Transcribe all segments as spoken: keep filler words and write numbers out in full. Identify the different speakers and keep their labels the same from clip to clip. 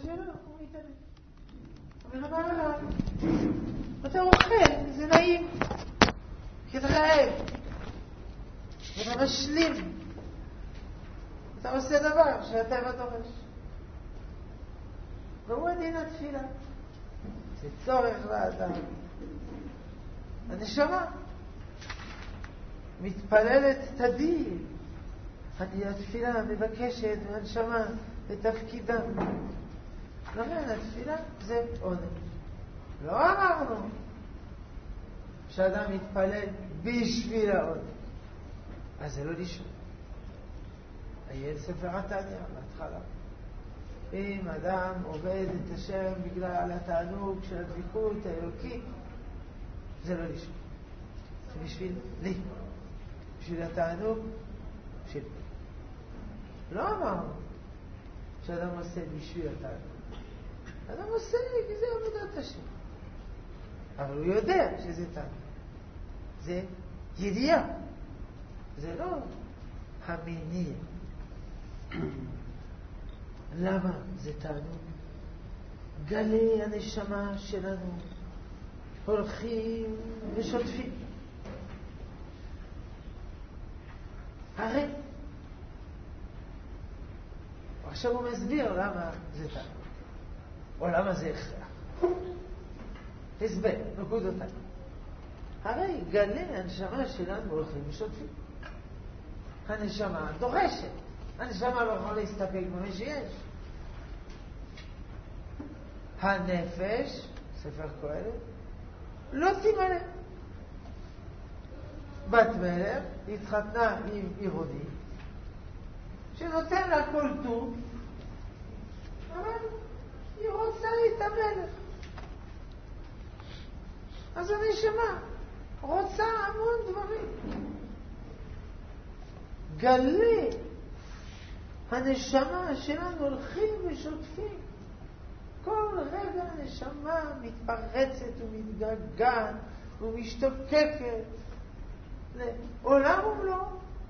Speaker 1: שלו, הוא מתעלם. אבל אמר עליו, אתה אוכל, זה נעים, כי אתה רעב, ואתה משלים, אתה עושה דבר שהטבע דורש. והוא הדין התפילה. זה צורך לאדם. הנשמה מתפללת תדיר. התפילה מבקשת מהנשמה לתפקידה. לכן התפילה זה עונג. לא אמרנו שאדם מתפלל בשביל העונג. אז זה לא לשם. היה ספר התניא בהתחלה. אם אדם עובד את השם בגלל התענוג של הדבקות האלוקית, זה לא לשם. זה בשביל לי. בשביל התענוג של לי. לא אמרנו שאדם עושה בשביל התענוג. אדם עושה כי זה עבודת השם. אבל הוא יודע שזה תענוג. זה ידיעה. זה לא המניע. למה זה תענוג? גלי הנשמה שלנו הולכים ושוטפים. הרי עכשיו הוא מסביר למה זה תענוג או למה זה הכרח. הסבר, נקודותיי. הרי גלי הנשמה שלנו הולכים ושוטפים. הנשמה דורשת. הנשמה לא יכולה להסתפק במה שיש. הנפש, ספר קהלת, לא תמלא. בת מלך התחתנה עם יהודי שנותן לה כל טוב, אבל היא רוצה את המלך. אז הנשמה רוצה המון דברים. גלי הנשמה שלנו הולכים ושוטפים. כל רגע הנשמה מתפרצת ומתגעגעת ומשתוקקת לעולם ומלואו.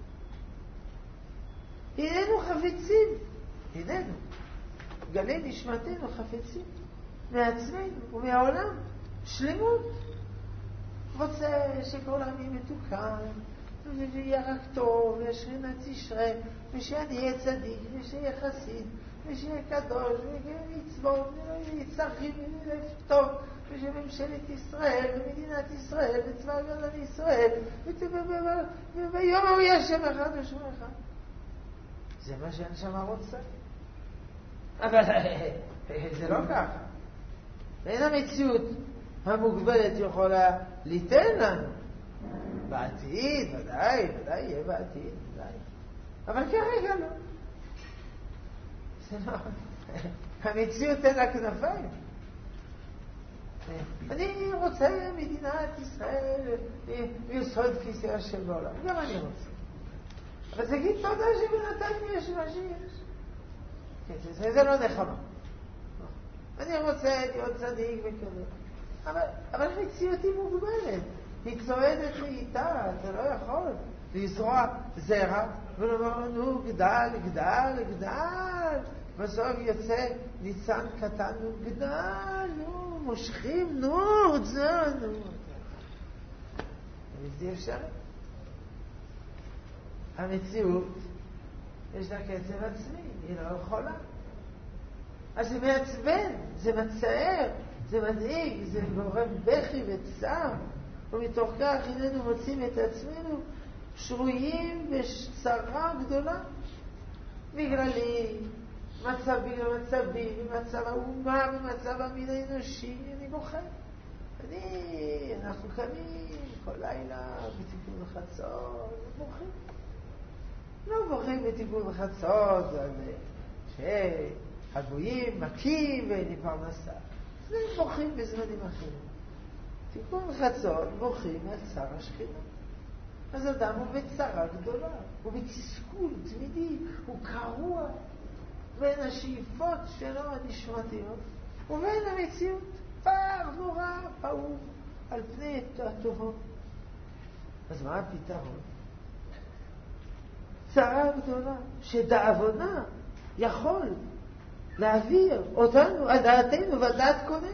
Speaker 1: הננו חפצים, הננו, גלי נשמתנו חפצים מעצמנו ומהעולם, שלמות. רוצה שכל העם יהיה מתוקן, ויהיה רק טוב, וישרינת ישרה, ושיהיה יהיה צדיק, ושיהיה חסיד, ושיהיה קדוש, ושיהיה מצוות, ויצרכים ולב טוב, ושיהיה ממשלת ישראל, ומדינת ישראל, וצבא הגנה לישראל, וביום ההוא יהיה שם אחד ושום אחד. זה מה שהנשמה רוצה. אבל זה לא ככה. אין המציאות המוגבלת יכולה ליתן לנו. בעתיד, ודאי, ודאי, יהיה בעתיד, ודאי. אבל כרגע לא. זה לא. המציאות אין לה כנפיים. אני רוצה מדינת ישראל ויסוד כיסא השם בעולם. גם אני רוצה. אבל תגיד תודה שבינתיים יש מה שיש. זה לא נחמה. אני רוצה להיות צדיק וכזה. אבל, אבל המציאות היא מוגבלת. היא צועדת לאיתה, אתה לא יכול לזרוע זרע ולומר לנו גדל, גדל, גדל. בסוף יוצא ניצן קטן וגדל, נו, מושכים, נו, זה, נו. זה אפשר. המציאות יש לה קצב עצמי, היא לא יכולה. אז זה מעצבן, זה מצער, זה מדאיג, זה גורם בכי וצער. ומתוך כך הננו מוצאים את עצמנו שרויים בצרה גדולה. בגללי, מצב בגלל מצבי, במצב האומה, במצב המין האנושי, אני בוחר. אני, אנחנו קמים כל לילה בתיקון חצות, בוחרים. לא בוחרים בתיקון חצות, שהגויים מכים ואין לי פרנסה. זה בוחרים בזמנים אחרים. תיקון חצות בוכים מהצער השכינה. אז אדם הוא בצרה גדולה, הוא בתסכול תמידי, הוא קרוע בין השאיפות שלו הנשמתיות ובין המציאות. פער נורא פעור על פני התוהו. אז מה הפתרון? צרה גדולה שדאבונה יכול להעביר אותנו, על דעתנו ועל דעת קודם.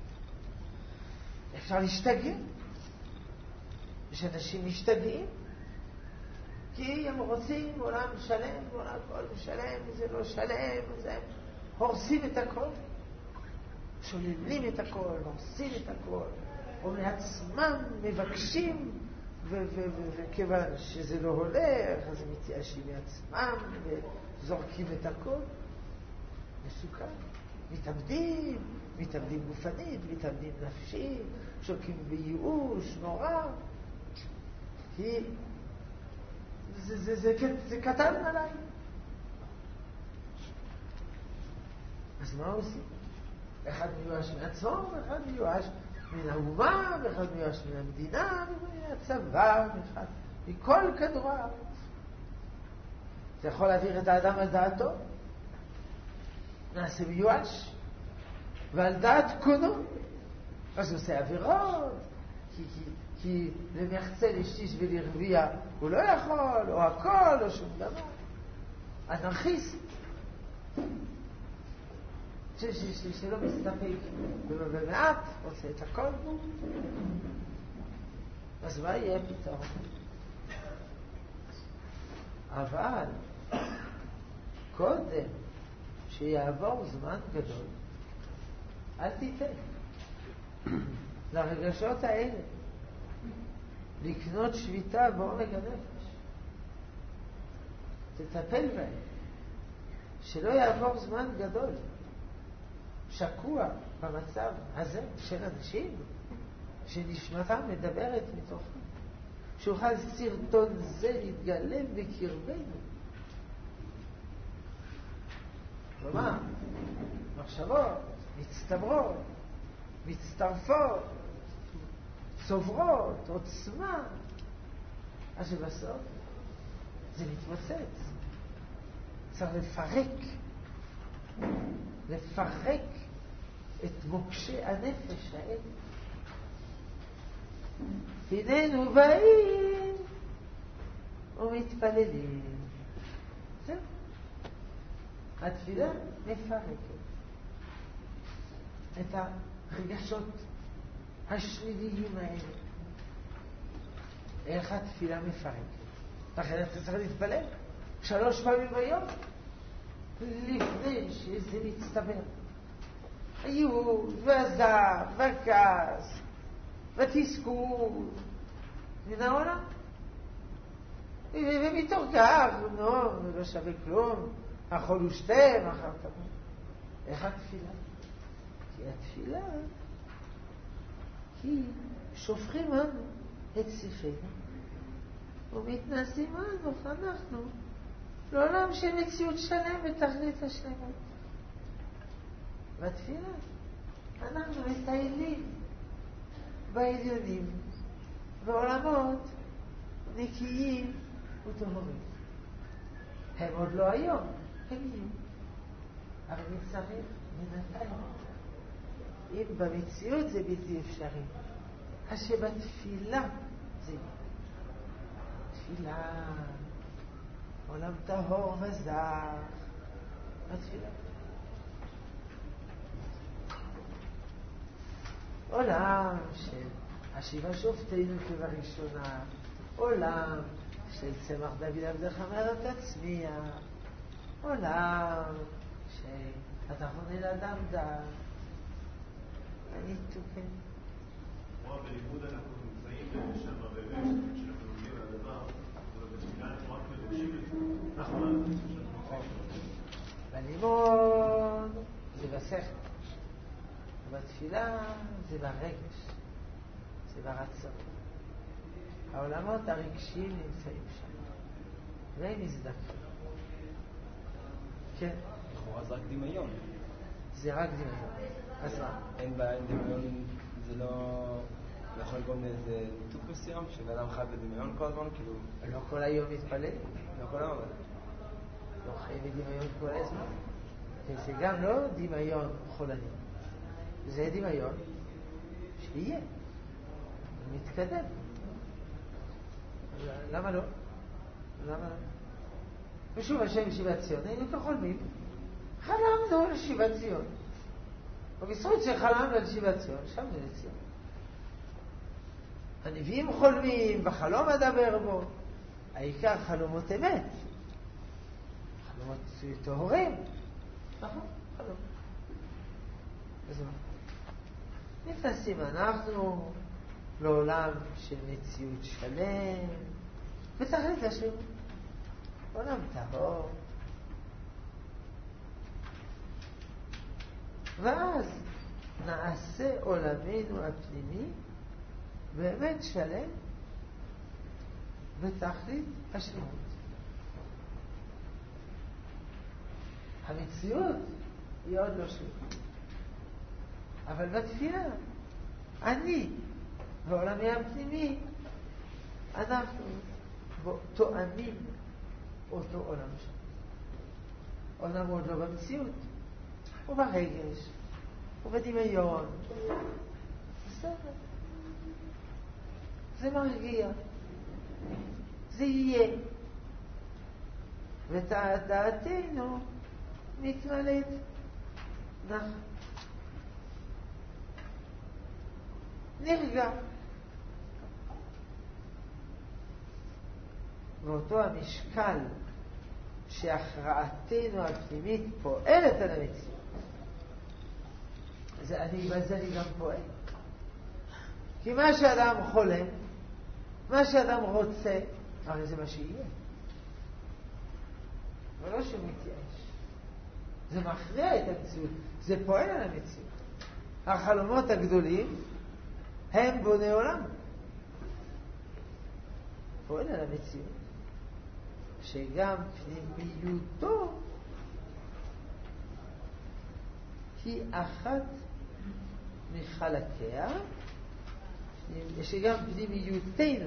Speaker 1: אפשר להשתגע. יש אנשים משתגעים, כי הם רוצים עולם שלם, עולם כל שלם, זה לא שלם, זה הם הורסים את הכל. שוללים את הכל, הורסים את הכל, או מעצמם מבקשים, וכיוון שזה לא הולך, אז הם מתייאשים מעצמם וזורקים את הכל. מסוכן. מתאבדים, מתאבדים גופנית, מתאבדים נפשית, שוקעים בייאוש נורא. כי זה, זה, זה, זה, זה קטן עליי. אז מה עושים? אחד מיואש מעצמו, אחד מיואש מן האומה, ואחד מיואש מן המדינה, ומן הצבא, ואחד מכל כדור הארץ. זה יכול להעביר את האדם על דעתו. נעשה מיואש, ועל דעת קונו. אז הוא עושה עבירות, כי, כי, כי למחצה לשליש ולרביע הוא לא יכול, או הכל, או שום דבר. אנרכיסט. שלא מסתפק במעט, עושה את הכל. אז מה יהיה פתאום? אבל קודם שיעבור זמן גדול, אל תיתן לרגשות האלה לקנות שביתה בעומק הנפש. תטפל בהם. שלא יעבור זמן גדול שקוע במצב הזה של אנשים שנשמתם מדברת מתוכם, שאוכל סרטון זה להתגלם בקרבנו. כלומר, מחשבות מצטברות, מצטרפות, צוברות, עוצמה, אז שבסוף זה מתפוצץ. צריך לפרק, לפרק את מוקשי הנפש האלה. הננו באים ומתפללים. זהו. התפילה מפרקת את הרגשות השליליים האלה. איך התפילה מפרקת? לכן אתה צריך להתפלל שלוש פעמים ביום לפני שזה מצטבר. הייאוש והזעם והכעס והתסכול מן העולם. ומתוך כך, נו, לא שווה כלום, אכול ושתה, מחר תמות. איך התפילה? כי התפילה היא שופכים לנו את שיחנו ומתנסים לנו אנחנו לעולם של מציאות שלם ותכלית השלמות. בתפילה אנחנו מטיילים בעליונים בעולמות נקיים וטהורים. הם עוד לא היום, הם יהיו. אבל נצטרך בינתיים. אם במציאות זה בלתי אפשרי, אז שבתפילה זה יהיה. תפילה, עולם טהור וזך, בתפילה. עולם של השיבה שופטינו כבראשונה, עולם של צמח דוד עבדך מרב תצמיח, עולם שאתה חונה לאדם דעת. אני תוקן.
Speaker 2: כמו בלימוד אנחנו נמצאים שם באמת, כשאנחנו לומדים על הדבר, אבל בתפילה אנחנו רק מבקשים את זה.
Speaker 1: נכון. בלימוד זה בשכל. בתפילה זה ברגש, זה ברצון. העולמות הרגשיים נמצאים שם. והם מזדקים. כן.
Speaker 3: לכאורה זה רק דמיון.
Speaker 1: זה רק דמיון. אז מה?
Speaker 3: אין בעיה עם דמיון, זה לא... זה יכול לגרום לאיזה ניתוק מסוים, שבאדם חי בדמיון כל הזמן, כאילו...
Speaker 1: לא כל היום מתפלל.
Speaker 3: לא כל היום, אבל...
Speaker 1: לא חי בדמיון כל הזמן. זה גם לא דמיון חולני. זה דמיון שיהיה. הוא מתקדם. למה לא? למה לא? ושוב השם ישיבת ציון, היינו כחולמים. חלמנו על שיבת ציון. ובזכות שחלמנו על שיבת ציון, שם זה לציון. הנביאים חולמים, בחלום אדבר בו. העיקר חלומות אמת. חלומות טהורים. נכון, חלום. אז מה? נכנסים אנחנו לעולם של מציאות שלם, ותכלית השלמות. עולם טהור. ואז נעשה עולמנו הפנימי באמת שלם בתכלית השלמות. המציאות היא עוד לא שלמה. אבל בתפילה, אני ועולמי הפנימי, אנחנו תואמים אותו עולם שלנו. עולם עוד לא במציאות, הוא ברגש, הוא בדמיון. בסדר. זה מרגיע. זה יהיה. ודעתנו מתמלאת נחת. נרגע. ואותו המשקל שהכרעתנו הפנימית פועלת על המציאות. זה אני, בזה אני גם פועל. כי מה שאדם חולם, מה שאדם רוצה, הרי זה מה שיהיה. ולא שהוא מתייאש. זה מכריע את המציאות. זה פועל על המציאות. החלומות הגדולים הם בוני עולם. פועל על המציאות. שגם פנימיותו היא אחת מחלקיה, שגם פנימיותנו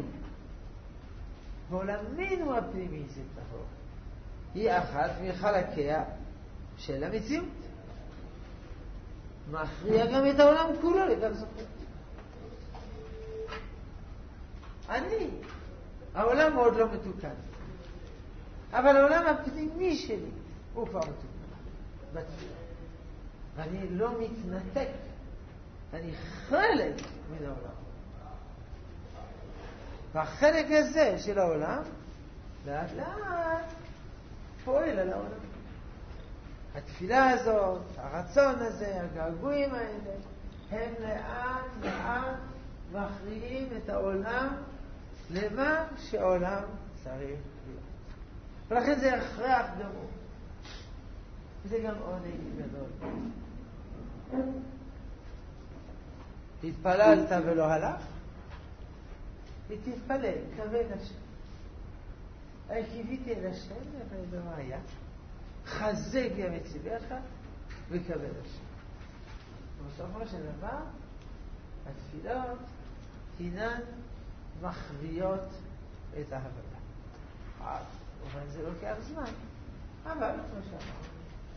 Speaker 1: ועולמנו הפנימי זה טהור, היא אחת מחלקיה של המציאות. מכריע גם את העולם כולו לכך זוכר. אני, העולם עוד לא מתוקן, אבל העולם הפנימי שלי הוא כבר מתוקן בתפילה. ואני לא מתנתק, אני חלק מן העולם. והחלק הזה של העולם לאט לאט פועל על העולם. התפילה הזאת, הרצון הזה, הגעגועים האלה, הם לאט לאט מכריעים את העולם למה שהעולם צריך להיות. ולכן זה הכרח גמור. וזה גם עונג גדול. התפללת ולא הלך? ותתפלל, כבד השם. קיוויתי אל השם, אבל לא היה. חזק במצוותיך וכבד השם. ובסופו של דבר, התפילות הינן מחוויות את ההבנה. אבל זה לוקח זמן. אבל, כמו שאמרנו,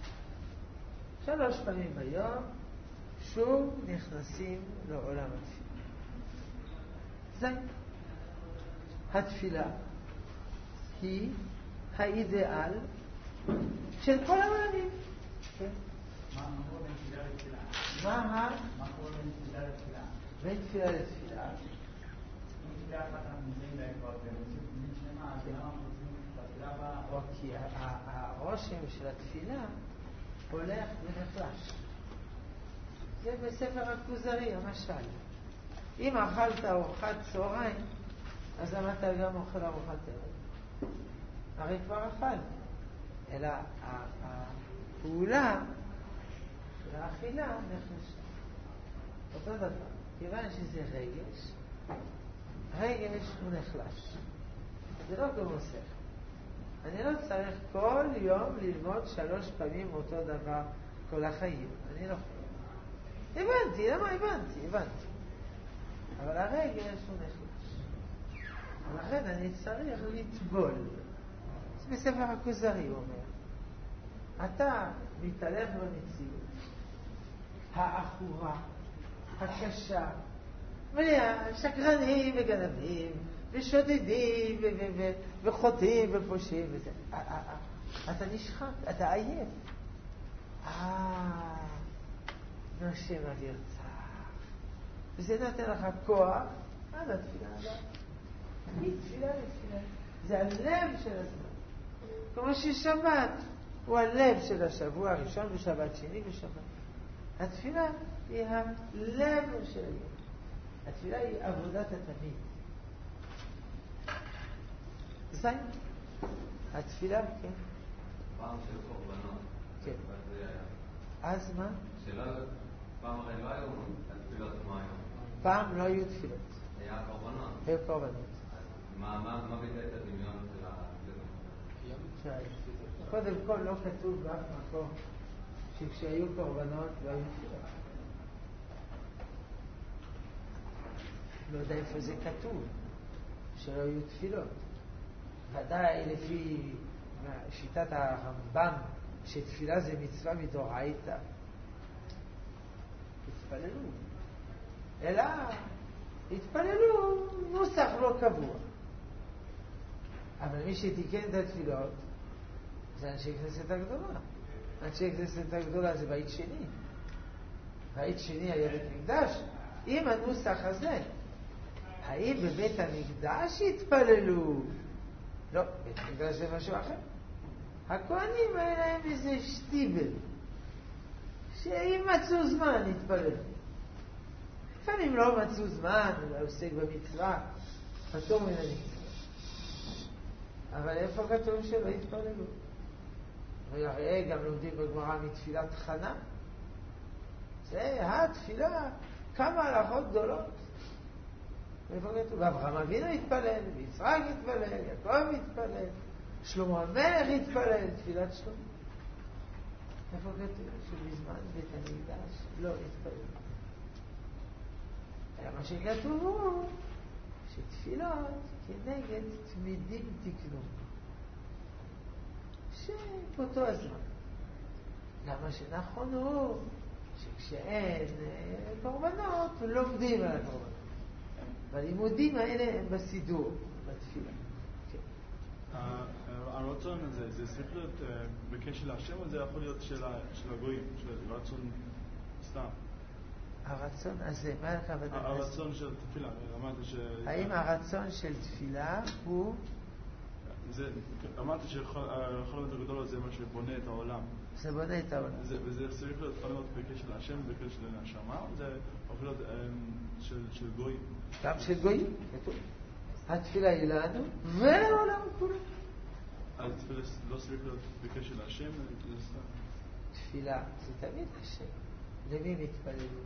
Speaker 1: שלוש פעמים ביום, שוב נכנסים לעולם התפילה. זה התפילה היא האידיאל של כל העולמים.
Speaker 4: מה קורה בין תפילה לתפילה?
Speaker 1: מה?
Speaker 4: מה קורה בין תפילה לתפילה?
Speaker 1: בין תפילה לתפילה.
Speaker 4: אם תפילה אחת אנחנו נמצאים בה כבר במציאות פנימית שלמה, אז למה אנחנו רוצים לתפילה הבאה?
Speaker 1: או כי הרושם של התפילה הולך ונחלש. זה בספר הכוזרי, המשל. אם אכלת ארוחת צהריים, אז למה אתה גם אוכל ארוחת ערב? הרי כבר אכל. אלא הפעולה של האכילה נחלשה. אותו דבר. כיוון שזה רגש, רגש הוא נחלש. זה לא כמו שכל. אני לא צריך כל יום ללמוד שלוש פעמים אותו דבר כל החיים. אני לא יכול. הבנתי, למה הבנתי? הבנתי. אבל הרגש הוא נחלש. ולכן אני צריך לטבול. זה בספר הכוזרי, הוא אומר. אתה מתעלם במציאות האחורה, הקשה, שקרנים וגנבים, ושודדים וחוטאים ופושעים וזה. אתה נשחק, אתה עייף. אה, נושם אוויר צח. וזה נותן לך כוח עד התפילה הבאה. מתפילה לתפילה. זה הלב של הזמן. כמו ששבת הוא הלב של השבוע הראשון ושבת שני ושבת. התפילה היא הלב של היום. התפילה היא עבודת התמיד. בסדר? התפילה, כן.
Speaker 5: פעם של קורבנות.
Speaker 1: כן. אז מה?
Speaker 5: שלא, פעם הרי לא היו תפילות כמו היום.
Speaker 1: פעם לא היו תפילות.
Speaker 5: היה קורבנות.
Speaker 1: היו קורבנות.
Speaker 5: מה, מה, מה ביטא את הדמיון של ה...
Speaker 1: קודם כל לא כתוב באף מקום שכשהיו קורבנות לא היו תפילות. לא יודע איפה זה כתוב, שלא היו תפילות. ודאי לפי שיטת הרמב"ם, שתפילה זה מצווה מדאורייתא. התפללו. אלא התפללו נוסח לא קבוע. אבל מי שתיקן את התפילות זה אנשי כנסת הגדולה. אנשי כנסת הגדולה זה בית שני. בית שני היה בית מקדש. עם הנוסח הזה, האם בבית המקדש התפללו? לא, בית המקדש זה משהו אחר. הכהנים היה להם איזה שטיבל, שאם מצאו זמן התפללו. לפעמים לא מצאו זמן, אלא עוסק במצווה, פטור מן המצווה. אבל איפה כתוב שלא התפללו? והרי גם לומדים בגמרא מתפילת חנה. זה התפילה, כמה הלכות גדולות. איפה כתוב? אברהם אבינו התפלל, ויצחק התפלל, יעקב התפלל, שלמה המלך התפלל, תפילת שלמה. איפה כתוב? שבזמן בית המקדש לא התפלל. מה שכתוב הוא שתפילות כנגד תמידים תקנו. שבאותו הזמן. למה שנכון הוא שכשאין קורבנות לומדים על הקורבנות. והלימודים האלה הם בסידור, בתפילה.
Speaker 6: הרצון הזה, זה צריך להיות בקשר להשם או זה יכול להיות של הגויים, של רצון סתם?
Speaker 1: הרצון הזה, מה הכוונה?
Speaker 6: הרצון של תפילה, אמרת ש...
Speaker 1: האם הרצון של תפילה הוא...
Speaker 6: אמרת שהחלום הגדול הזה מה שבונה את העולם.
Speaker 1: זה בונה את העולם.
Speaker 6: וזה צריך להיות יכול להיות בקשר להשם, בקשר לנשמה, או זה יכול להיות של גויים?
Speaker 1: גם של גויים, כתוב. התפילה היא לנו ולעולם כולו.
Speaker 6: אז תפילה לא צריך להיות בקשר להשם?
Speaker 1: תפילה זה תמיד השם. למי מתפללו?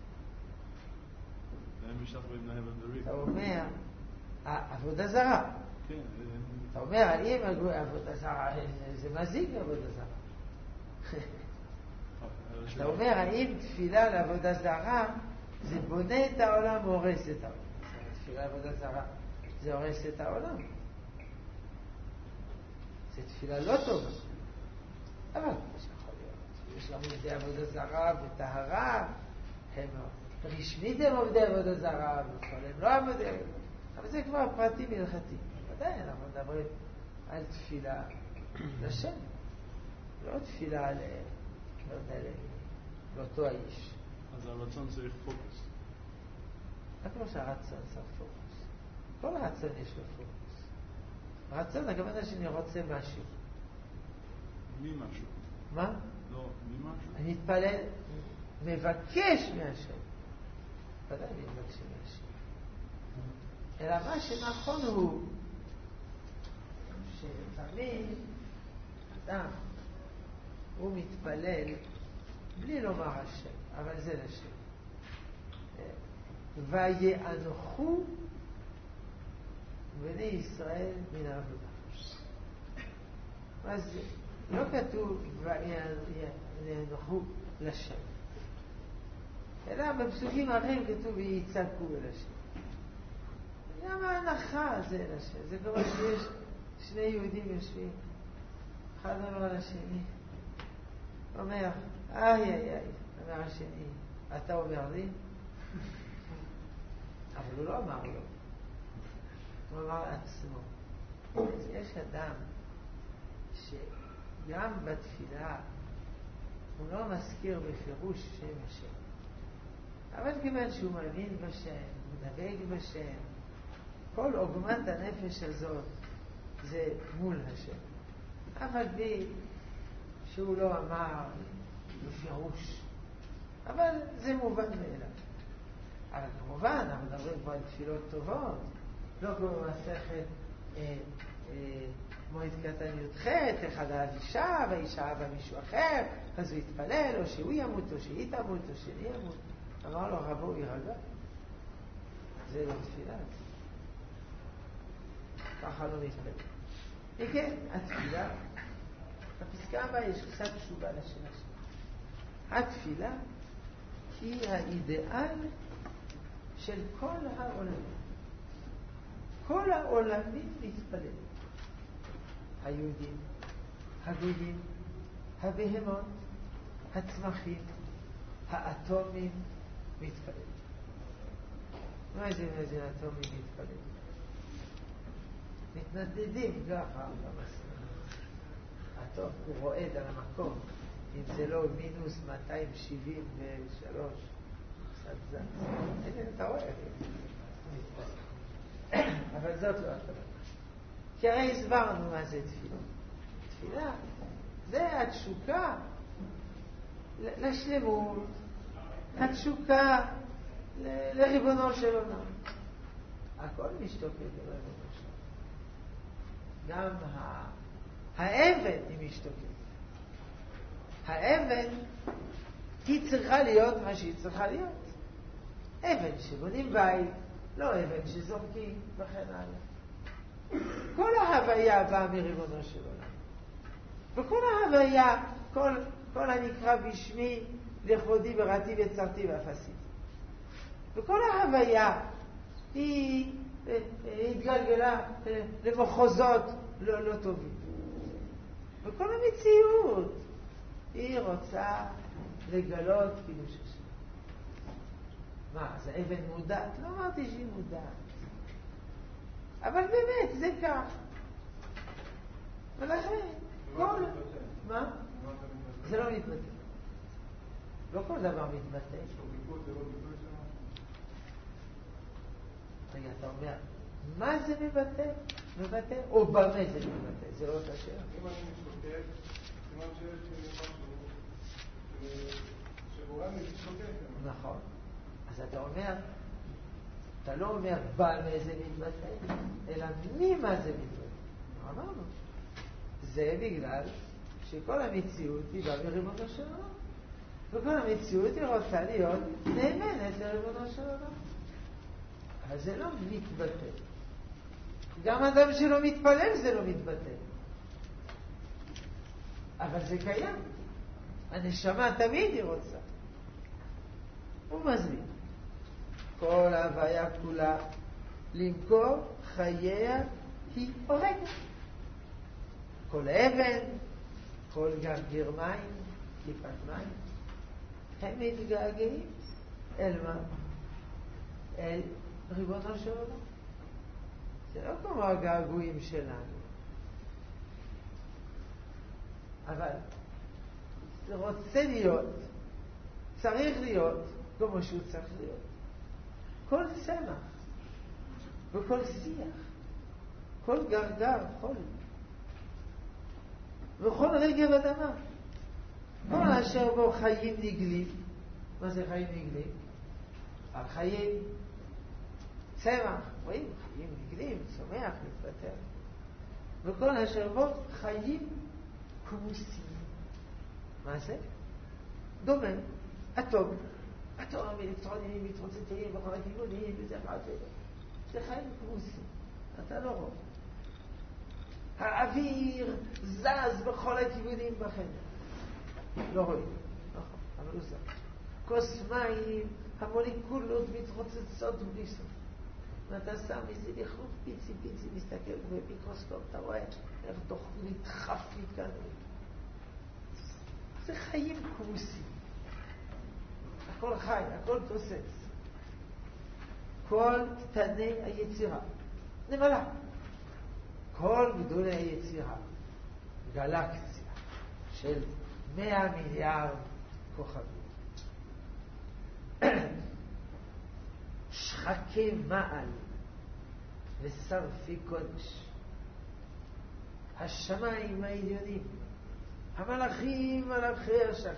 Speaker 1: אתה אומר, עבודה זרה.
Speaker 6: כן.
Speaker 1: אתה אומר, האם עבודה זרה, זה מזיק לעבודה זרה. אתה אומר, האם תפילה לעבודה זרה, זה בונה את העולם, הורס את העולם. תפילה לעבודה זרה, זה הורס את העולם. זה תפילה לא טובה. אבל יש יכול להיות. יש גם עובדי עבודה זרה וטהרה, הם רשמית הם עובדי עבודה זרה, וכל הם לא עבודי עבודה. אבל זה כבר פרטים הלכתיים. ודאי, אנחנו מדברים על תפילה לשם. לא תפילה ל... לא יודע, לאותו האיש.
Speaker 6: אז הרצון צריך פוקוס.
Speaker 1: רק לא שהרצון צריך פוקוס. כל רצון יש לו פוקוס. רצון, הכוונה שאני רוצה משהו.
Speaker 6: מי משהו?
Speaker 1: מה?
Speaker 6: לא, מי משהו?
Speaker 1: אני מתפלל, מבקש מהשם. ודאי אני מבקש מהשם. אלא מה שנכון הוא שתמיד אדם הוא מתפלל בלי לומר השם, אבל זה לשם. ויענכו בני ישראל מן העבודה. אז לא כתוב ויענכו לשם, אלא בפסוקים אחרים כתוב ויצעקו אל השם. גם ההנחה זה לשם. זה כמו שיש שני יהודים יושבים, אחד אומר לשני, אומר, איי איי איי, אומר השני, אתה אומר לי? אבל הוא לא אמר לו, הוא אמר לעצמו. יש אדם שגם בתפילה הוא לא מזכיר בפירוש שם השם. אבל כיוון שהוא מאמין בשם, הוא דבק בשם, כל עוגמת הנפש הזאת זה מול השם. אבל בי שהוא לא אמר בפירוש, אבל זה מובן מאליו. אבל כמובן, אנחנו מדברים פה על תפילות טובות, לא כמו במסכת אה, אה, מועד קטן י"ח, אחד אהב אישה והאישה אהבה מישהו אחר, אז הוא יתפלל, או שהוא ימות, או שהיא תמות, או שאני ימות. אמר לו, רבו יירגע. זה לא תפילה. ככה לא מתפלל. וכן, התפילה, בפסקה הבאה יש קצת תשובה לשאלה שלה. התפילה היא האידיאל של כל העולמים. כל העולמים מתפלל. היהודים, הגויים, הבהמות, הצמחים, האטומים מתפלל. מה זה מזין אטומים מתפלל? מתנדדים ככה במסע. אטום הוא רועד על המקום. אם זה לא מינוס מאתיים שבעים ושלוש, קצת זז. הנה, אתה רואה. אבל זאת לא הכוונה. כי הרי הסברנו מה זה תפילה. תפילה זה התשוקה לשלמות, התשוקה ל- לריבונו של עולם. הכל משתוקק לריבונו של עולם. גם ה- האבן היא משתוקקת. האבן היא צריכה להיות מה שהיא צריכה להיות. אבן שבונים בית, לא אבן שזורקים וכן הלאה. כל ההוויה באה מריבונו של עולם. וכל ההוויה, כל, כל הנקרא בשמי, לכבודי בראתי וצרתי ואפסיתי. וכל ההוויה היא התגלגלה למחוזות לא, לא טובים. וכל המציאות היא רוצה לגלות קידוש השם. מה, זה אבן מודעת? לא אמרתי שהיא מודעת. אבל באמת, זה כך. ולכן, כל... מה? זה לא מתבטא. לא כל דבר מתבטא. רגע, אתה אומר, מה זה מבטא? מבטא? או במה זה מבטא? זה לא אותה שאלה.
Speaker 6: אם אני משתוקק, סימן שיש משהו שגורם לי לשתוקק.
Speaker 1: נכון. אז אתה אומר, אתה לא אומר במה זה מתבטא, אלא ממה זה מתבטא. אמרנו. זה בגלל שכל המציאות היא באה מריבונו של עולם. וכל המציאות היא רוצה להיות נאמנת לריבונו של עולם. אבל זה לא מתבטא. גם אדם שלא מתפלל זה לא מתבטא. אבל זה קיים. הנשמה תמיד היא רוצה. הוא מסביר. כל ההוויה כולה למכור חייה היא הורגת. כל אבן, כל גרגיר מים, טיפת מים, הם מתגעגעים אל מה? אל ריבונו של עולם. זה לא כמו הגעגועים שלנו. אבל זה רוצה להיות, צריך להיות כמו שהוא צריך להיות. כל צמח וכל שיח, כל גרגר, חול, וכל רגב אדמה, כל אשר בו חיים נגלים. מה זה חיים נגלים? החיים צמח, רואים, חיים נגלים, צומח, מתפתח. וכל אשר בו חיים כמוסים. מה זה? דומה, אטום. אטום, אלקטרונים מתרוצצים בכל הכיוונים, וזה מה זה. זה חיים כמוסים. אתה לא רואה. האוויר זז בכל הכיוונים בחדר. לא רואים. נכון, אבל הוא זז. כוס מים, המולקולות מתרוצצות בלי סוף. ואתה שם איזה לכלוך פיצי פיצי, מסתכל במיקרוסקופ, אתה רואה איך דוח נדחף מכאן. זה חיים כמוסים. הכל חי, הכל תוסס. כל קטני היצירה. נמלה. כל גדולי היצירה. גלקסיה של מאה מיליארד כוכבים. שחקי מעל ושרפי קודש. השמיים העליונים, המלאכים, מלאכי השם.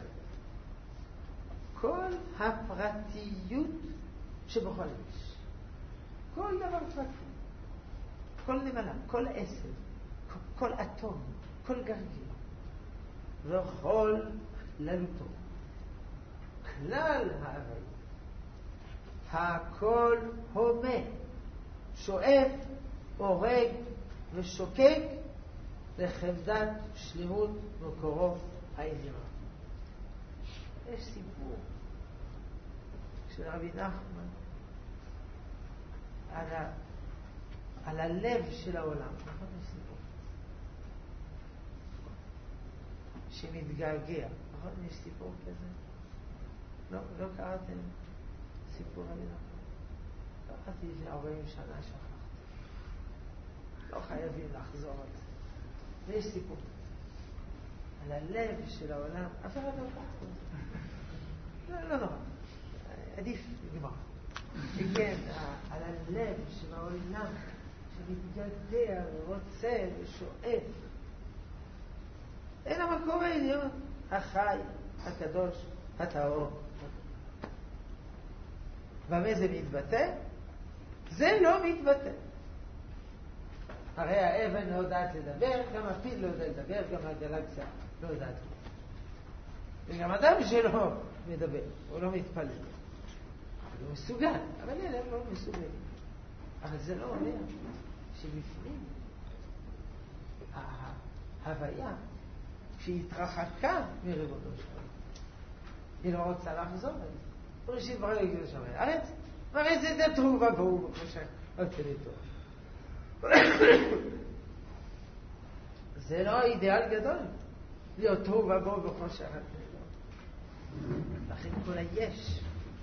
Speaker 1: כל הפרטיות שבכל איש. כל דבר פרטי. כל נמלה, כל עשב, כל אטום, כל גרגיר. וכל כללותו. כלל ההוויה. הכל הומה, שואף, הורג ושוקק לחמדת שלמות מקורו העליון. יש סיפור של רבי נחמן על, ה... על הלב של העולם. נכון? יש סיפור שמתגעגע. נכון? יש סיפור כזה? לא, לא קראתם סיפור רבי נחמן? קראתי לפני ארבעים שנה, שכחתי. לא חייבים לחזור על זה. ויש סיפור על הלב של העולם. אף אחד לא קראתי. לא, לא נורא. עדיף נגמר. כן, על הלב של העולם שמתגדע ורוצה ושואף. אין המקום העליון, החי, הקדוש, הטהור. במה זה מתבטא? זה לא מתבטא. הרי האבן לא יודעת לדבר, גם הפיל לא יודע לדבר, גם הגלקסיה לא יודעת לדבר. וגם אדם שלו מדבר, הוא לא מתפלל. הוא מסוגל, אבל אלה לא מסוגלים. אבל זה לא אומר שבפנים ההוויה, שהיא התרחקה מריבונו של עולם, היא לא רוצה לחזור אליה. ראשית ברא אלוהים את השמיים והארץ, והרי זה זה תוהו ובוהו בחושך על פני תוהו. זה לא אידיאל גדול, להיות תוהו ובוהו בחושך על פני תוהו. לכן כל היש,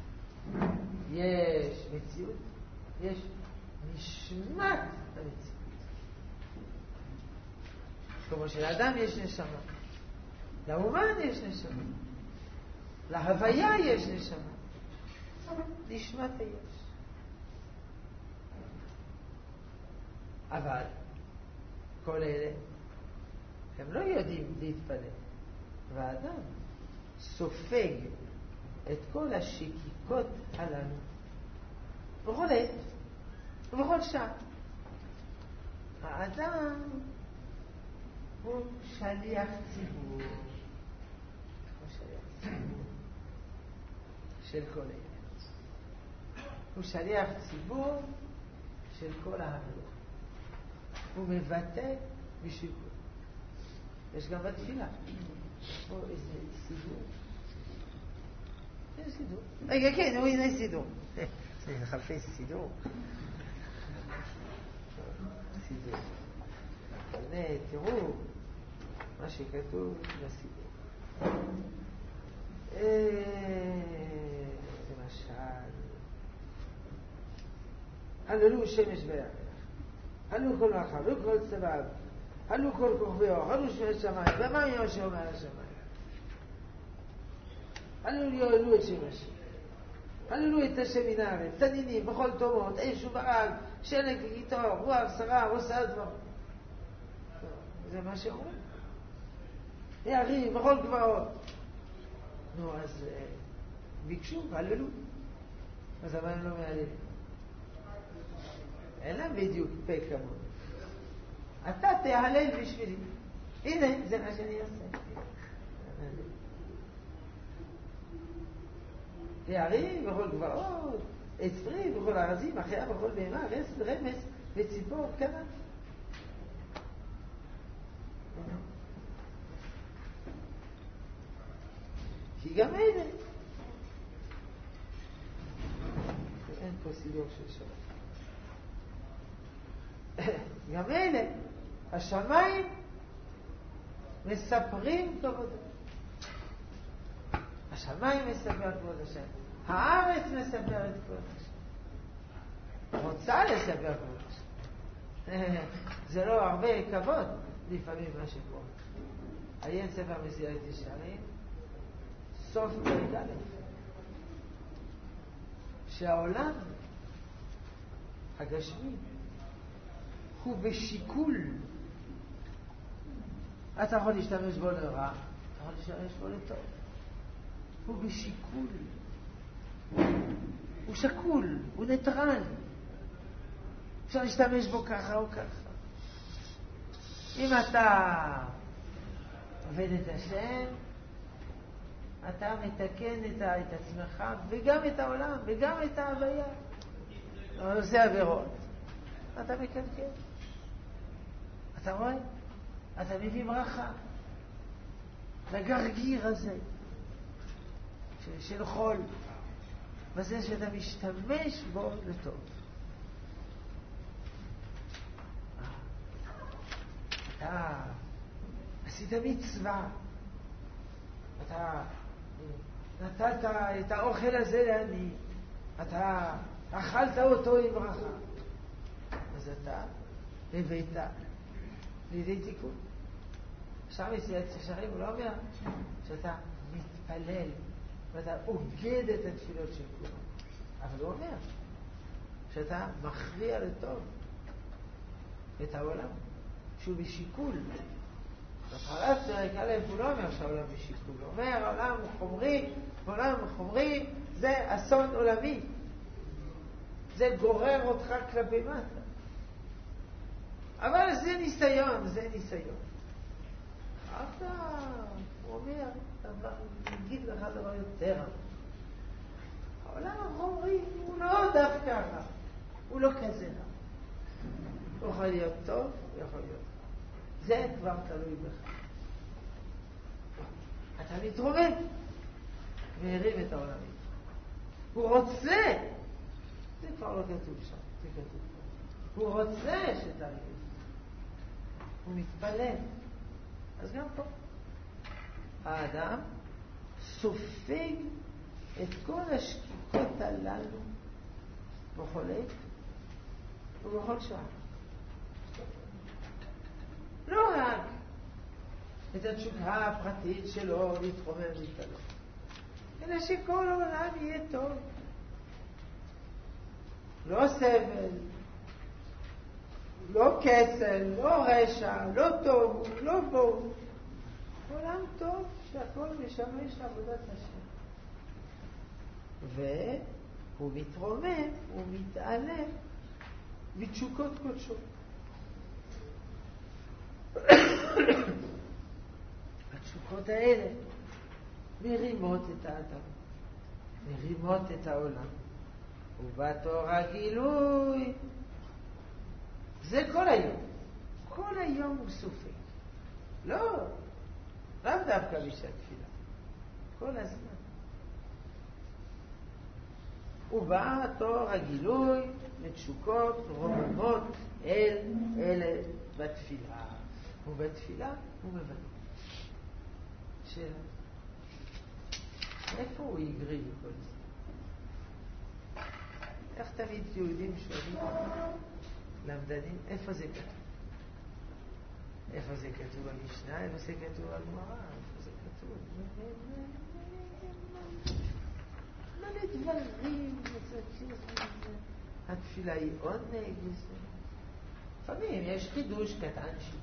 Speaker 1: יש מציאות, יש נשמת המציאות. כמו שלאדם יש נשמה, לאומן יש נשמה, להוויה יש נשמה, נשמת היש. אבל כל אלה הם לא יודעים להתפלל, והאדם סופג את כל השקיקות הללו בכל עת ובכל שעה. האדם הוא שליח ציבור, הוא שליח ציבור של כל אלה. הוא שליח ציבור של כל ההוויה. הוא מבטא בשביל כל. יש גם בתפילה. יש פה איזה סידור. יש סידור. רגע, כן, הוא הנה סידור. צריך לחפש סידור. סידור. הנה, תראו מה שכתוב בסידור. למשל, הללו שמש וירח, הללו כל מרחב, הללו כל צבב, הללו כל כוכביו, הללו שמש שמיים, ומים אשר מעל השמיים. הללו יעלו את שמש, הללו את השם מן הארץ, תנינים בכל תומות, אש ובעל, שלג וגיטור, רוח, שרה, עושה דבר. זה מה שאומרים. יערים בכל גבעות. נו, אז ביקשו, הללו. אז אבל הם לא מעלים. אין להם בדיוק פה כמון. אתה תהלל בשבילי. הנה, זה מה שאני אעשה. יערים בכל גבעות, עצרי בכל ארזים, אחיה בכל בהמה, רס, רמס וציפור, כנף. כי גם אלה אין פה סידור של שלום. גם אלה השמיים מספרים כבודו. השמיים מספר כבוד השם, הארץ מספרת כבוד השם, רוצה לספר כבוד השם. זה לא הרבה כבוד לפעמים מה שקורה, עיין ספר מסילת ישרים, סוף פרק א', שהעולם הגשמי הוא בשיקול. אתה יכול להשתמש בו לרע, אתה יכול להשתמש בו לטוב. הוא בשיקול. הוא שקול, הוא ניטרלי. אפשר להשתמש בו ככה או ככה. אם אתה עובד את השם, אתה מתקן את, את עצמך וגם את העולם וגם את ההוויה. אתה עושה עבירות, אתה מקלקל. אתה רואה? אתה מביא ברכה לגרגיר הזה של, של חול, בזה שאתה משתמש בו לטוב. אתה עשית מצווה, אתה נתת את האוכל הזה לעני, אתה אכלת אותו עם ברכה, אז אתה הבאת לידי תיקון. עכשיו מסילת ישרים הוא לא אומר שאתה מתפלל ואתה אוגד את התפילות של כולם, אבל הוא אומר שאתה מכריע לטוב את העולם שהוא בשיקול. בתחילת פרק א' הוא לא אומר שהעולם בשיקול, הוא אומר העולם הוא חומרי, העולם הוא חומרי, זה אסון עולמי, זה גורר אותך כלפי מטה, אבל זה ניסיון, זה ניסיון. אתה, הוא אומר, אני אגיד לך דבר יותר רע. העולם החומרי הוא לא דווקא רע, הוא לא כזה רע. הוא יכול להיות טוב, הוא יכול להיות רע. זה כבר תלוי בך. אתה מתרומם והרים את העולמים. הוא רוצה, זה כבר לא כתוב שם, זה כתוב פה. הוא רוצה שתרים. הוא מתפלל. אז גם פה האדם סופג את כל השקיקות הללו בכל עת ובכל שעה. לא רק את התשוקה הפרטית שלו להתרומם ולהתעלות, אלא שכל העולם יהיה טוב, לא סבל, לא קצל, לא רשע, לא טוב, לא בואו. עולם טוב שהכל משמש לעבודת השם. והוא מתרומם, הוא מתעלה בתשוקות קודשות. התשוקות האלה מרימות את האדם, מרימות את העולם. ובתור הגילוי, זה כל היום. כל היום הוא סופק. לא, לא דווקא בשעת תפילה. כל הזמן. ובא תור הגילוי לתשוקות רוממות אל אלה בתפילה. ובתפילה הוא מבטא. שאלה. איפה הוא יגריל כל זה? איך תמיד יהודים שואלים למדנים, איפה זה כתוב? איפה זה כתוב במשנה? איפה זה כתוב בגמרא? איפה זה כתוב? מלא דברים, התפילה היא עונג, לפעמים יש חידוש קטנצ'יק.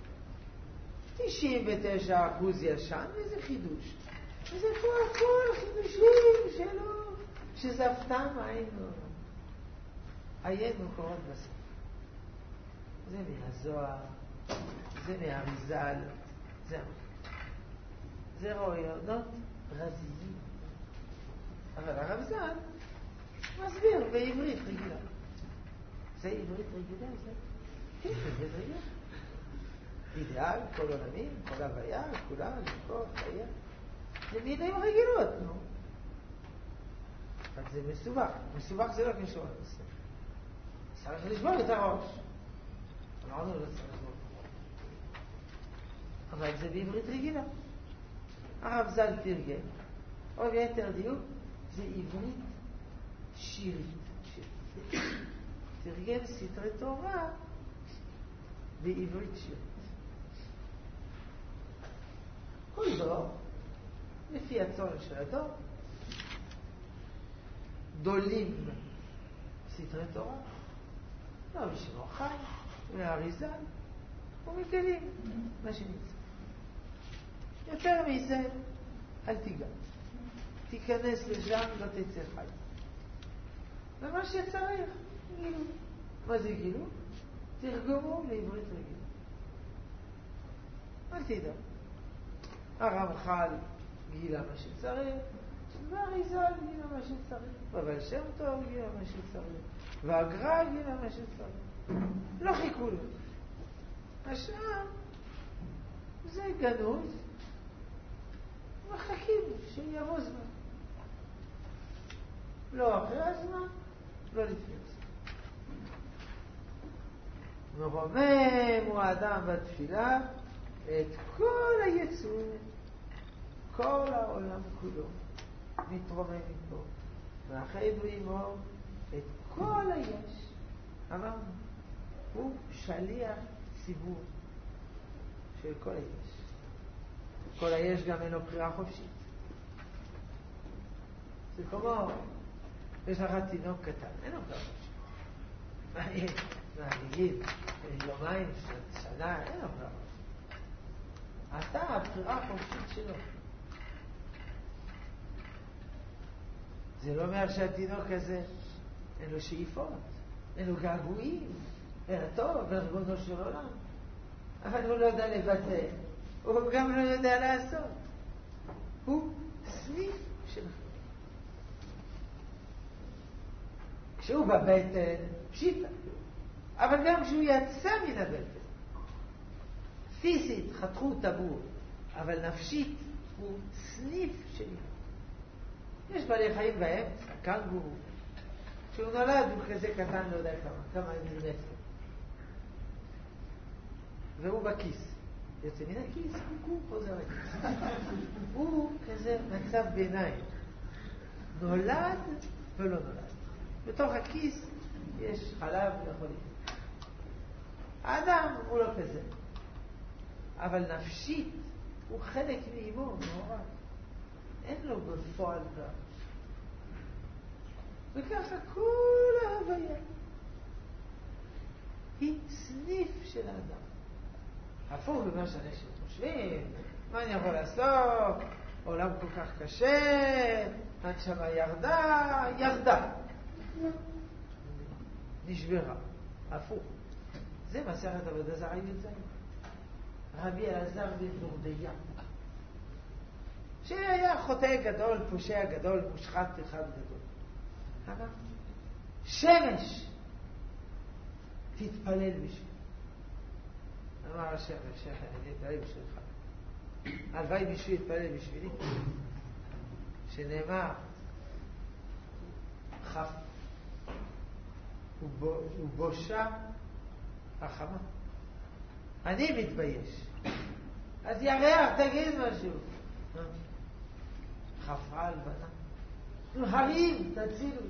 Speaker 1: תשעים ותשע אחוז ישן, וזה חידוש. וזה פה הכל חידושים שלו, שזפתם היינו. היינו קורות בסוף. זה מהזוהר, זה מהריזל, זה זה רעיונות רזיים. אבל הרב ז"ל מסביר בעברית רגילה. זה עברית רגילה, זה כן, עברית רגילה. אידיאל, כל עולמים, כל הוויה, כולם, כל חיה. זה מילים רגילות, נו. אבל זה מסובך. מסובך זה לא קשור לנושא. צריך לשבור את הראש. אמרנו לא צריך לשבור את הראש. אבל זה בעברית רגילה. הרב ז"ל תרגם. או ביתר דיוק, זה עברית שירית. תרגם סתרי תורה בעברית שירית. כל דור, לפי הצורך של הדור, דולים סתרי תורה, לא בשביל חי, והאריזה, ומגלים מה שנמצא. יותר מזה, אל תיגע. תיכנס לשם, לא תצא חי. ומה שצריך, גילו. מה זה גילו? תרגמו לעברית רגילה. אל תדע. הרמח"ל גילה מה שצריך, והאריז"ל גילה מה שצריך, והבעל שם טוב גילה מה שצריך, והגר"א גילה מה שצריך. לא חיכו לו. השאר זה גנוז, מחכים שיבוא זמן. לא אחרי הזמן, לא לפני הזמן. מרומם הוא האדם בתפילה את כל היצור, כל העולם כולו מתרומם איתו, מאחד עמו את כל היש. אמרנו, הוא שליח ציבור של כל היש. כל היש גם אין לו בחירה חופשית. זה כמו, יש לך תינוק קטן, אין לו בחירה חופשית. מה יהיה? מה, נגיד, יומיים, שנה, אין לו בחירה חופשית. אתה, הבחירה החופשית שלו. זה לא אומר שהתינוק הזה אין לו שאיפות, אין לו געגועים, אין הטוב, וריבונו של עולם. אבל הוא לא יודע לבטא, הוא גם לא יודע לעשות. הוא סניף שלך. כשהוא בבטן, פשיטה. אבל גם כשהוא יצא מן הבטן, פיזית חתכו טבור, אבל נפשית הוא סניף שלי. יש בעלי חיים באמצע, קנגורו. כשהוא נולד הוא כזה קטן, לא יודע כמה, כמה מילימטר. והוא בכיס. יוצא מן הכיס, הוא חוזר לכיס. הוא כזה מצב ביניים. נולד ולא נולד. בתוך הכיס יש חלב וחולים. האדם הוא לא כזה. אבל נפשית הוא חלק מאימו, מעורב. אין לו בפועל כבר. וככה כל ההוויה היא סניף של האדם. הפוך במה שאנשים חושבים, מה אני יכול לעשות? העולם כל כך קשה, הנשמה ירדה, ירדה. נשברה. הפוך. זה מסכת עבודה זרה י"ז. רבי אלעזר בן דורדיה, שהיה חוטא גדול, פושע גדול, מושחת אחד גדול. אמר, שמש, תתפלל בשביל. אמר השמש, אני אתפלל בשבילך. הלוואי בשביל יתפלל בשבילי. שנאמר, חף, ובושה החמה. אני מתבייש. אז ירח, תגיד משהו. חפרה הלבנה. הרים, תצילו.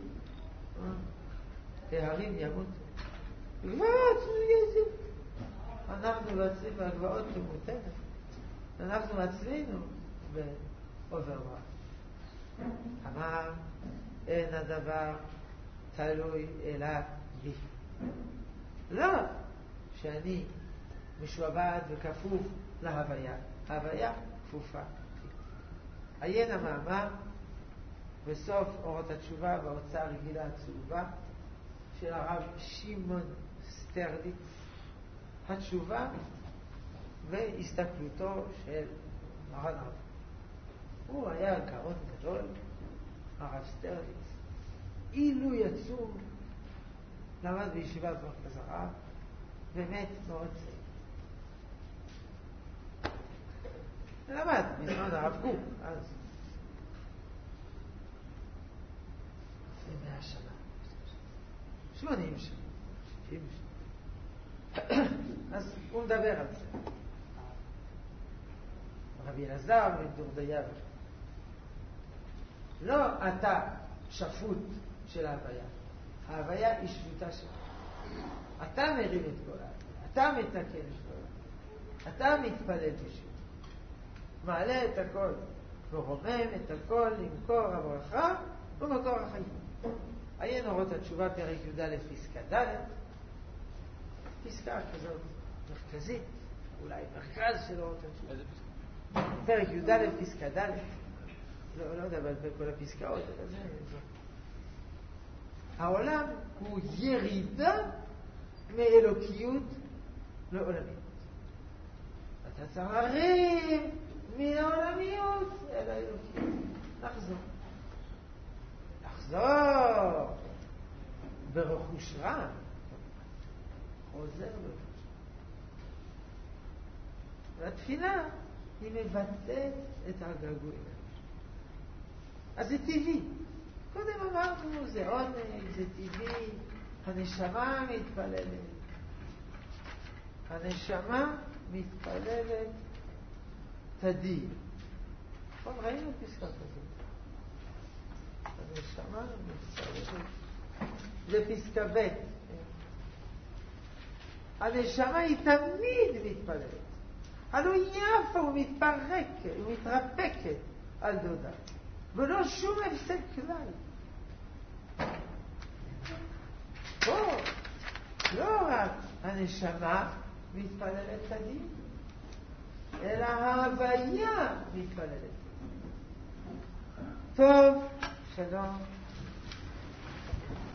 Speaker 1: ההרים ימותו. גבעות, יזו. אנחנו לא צריכים מהגבעות כמותנו. אנחנו עצמנו בעובר רע. אמר, אין הדבר תלוי אלא בי. לא שאני משועבד וכפוף להוויה. ההוויה כפופה. עיין המאמר בסוף אורות התשובה וההוצאה הרגילה הצהובה של הרב שמעון סטרליץ, התשובה והסתכלותו של מרן הרב. הוא היה גאון גדול, הרב סטרליץ. אילו יצאו, למד בישיבת מרכז הרב, באמת מאוד צעיר. למד בזמן הרב קוק, אז לפני מאה שנה, שמונים שנה, שבעים שנה. אז הוא מדבר על זה. רבי אלעזר בן דורדיה. לא אתה שפוט של ההוויה. ההוויה היא שפוטה שלך. אתה מרים את כל ההוויה. אתה מתקן את כל ההוויה. אתה מתפלל בשביל. מעלה את הכל, ורומם את הכל למקור הברכה ומקור החיים. עיין אורות התשובה פרק י"ד פסקה ד', פסקה כזאת מרכזית, אולי מרכז של אורות התשובה.
Speaker 3: איזה פסקה?
Speaker 1: פרק י"ד פסקה ד', לא, לא יודע בכל הפסקאות, אבל זה... העולם הוא ירידה מאלוקיות לעולמיות. אתה צריך להרים מהעולמיות אל האלוקיות. נחזור. נחזור ברכוש רם. חוזר ברכוש רם. והתפילה היא מבטאת את הגעגועים. אז זה טבעי. קודם אמרנו, זה עונג, זה טבעי, הנשמה מתפללת. הנשמה מתפללת תדיר. נכון, ראינו פסקה כזאת. הנשמה מתפללת. זה פסקה ב'. הנשמה היא תמיד מתפללת. הלוא היא יפה ומתפרקת, ומתרפקת על דודה. ולא שום הפסק כלל. פה, לא רק הנשמה מתפללת תדיר, אלא ההוויה מתפללת. טוב, שלום.